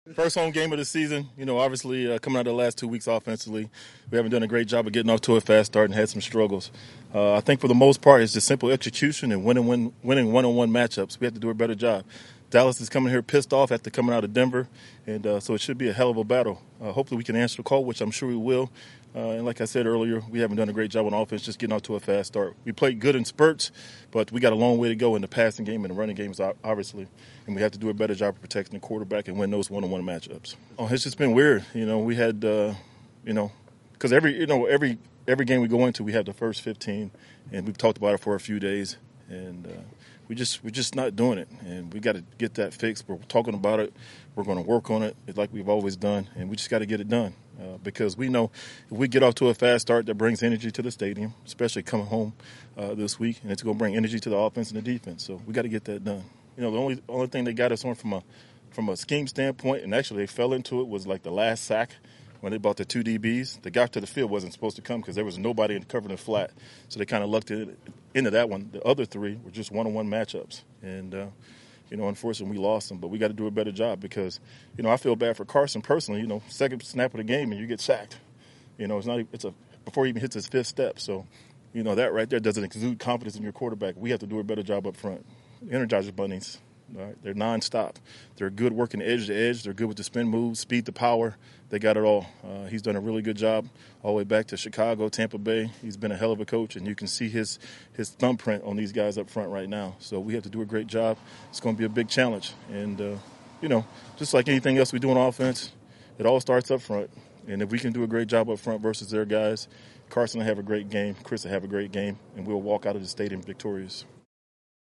First home game of the season. Obviously coming out of the last 2 weeks offensively, we haven't done a great job of getting off to a fast start and had some struggles. I think for the most part, it's just simple execution and winning one-on-one matchups. We have to do a better job. Dallas is coming here pissed off after coming out of Denver, and so it should be a hell of a battle. Hopefully we can answer the call, which I'm sure we will. And like I said earlier, we haven't done a great job on offense, just getting off to a fast start. We played good in spurts, but we got a long way to go in the passing game and the running games, obviously. And we have to do a better job of protecting the quarterback and win those one-on-one matchups. It's just been weird. We had, because every game we go into, we have the first 15, and we've talked about it for a few days, and we're just not doing it, and we got to get that fixed. We're talking about it. We're going to work on it like we've always done, and we just got to get it done because we know if we get off to a fast start, that brings energy to the stadium, especially coming home this week, and it's going to bring energy to the offense and the defense. So we got to get that done. The only thing they got us on from a scheme standpoint, and actually they fell into it, was like the last sack when they brought the two DBs. The guy to the field wasn't supposed to come because there was nobody covering the flat, so they kind of lucked into that one. The other three were just one-on-one matchups, and unfortunately we lost them. But we got to do a better job because I feel bad for Carson personally. Second snap of the game and you get sacked. It's before he even hits his fifth step. So that right there doesn't exude confidence in your quarterback. We have to do a better job up front. Energizer Bunnies. All right, they're nonstop. They're good working edge to edge. They're good with the spin moves, speed to power. They got it all. He's done a really good job all the way back to Chicago, Tampa Bay. He's been a hell of a coach, and you can see his thumbprint on these guys up front right now. So we have to do a great job. It's going to be a big challenge. And, just like anything else we do on offense, it all starts up front. And if we can do a great job up front versus their guys, Carson will have a great game, Chris will have a great game, and we'll walk out of the stadium victorious.